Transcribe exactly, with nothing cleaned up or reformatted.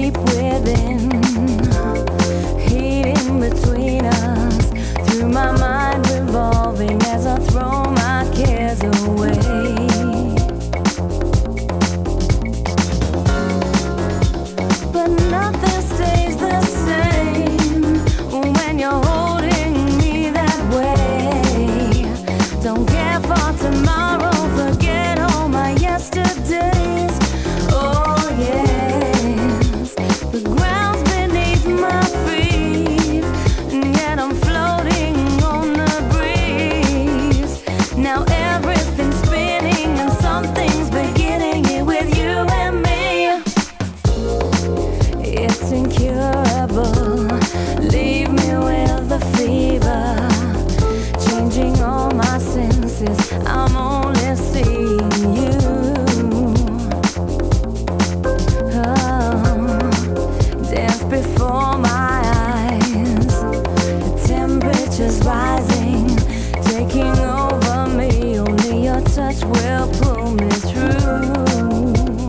deep within, heating between us, through my mind revolving as I throw my cares away. But nothing stays the same when you're holding me that way. Don't care for tomorrow, forget all my yesterdays. Oh yes, the ground's beneath my feet, and yet I'm floating on the breeze. Now everything's spinning and something's beginning here with you and me. It's incurable, leave me with the fever, changing all my senses. I'm on